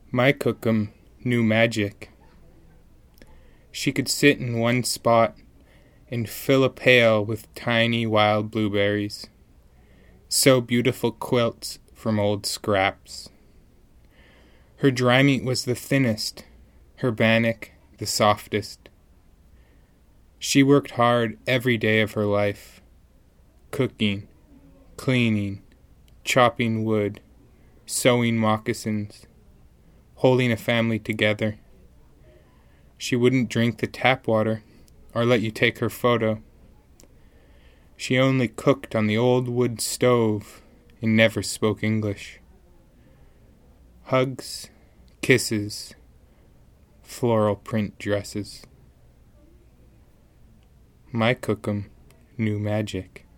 My cookum knew magic. She could sit in one spot and fill a pail with tiny wild blueberries, sew beautiful quilts from old scraps. Her dry meat was the thinnest, her bannock the softest. She worked hard every day of her life, cooking, cleaning, chopping wood, sewing moccasins, holding a family together. She wouldn't drink the tap water or let you take her photo. She only cooked on the old wood stove and never spoke English. Hugs, kisses, floral print dresses. My cookum knew magic.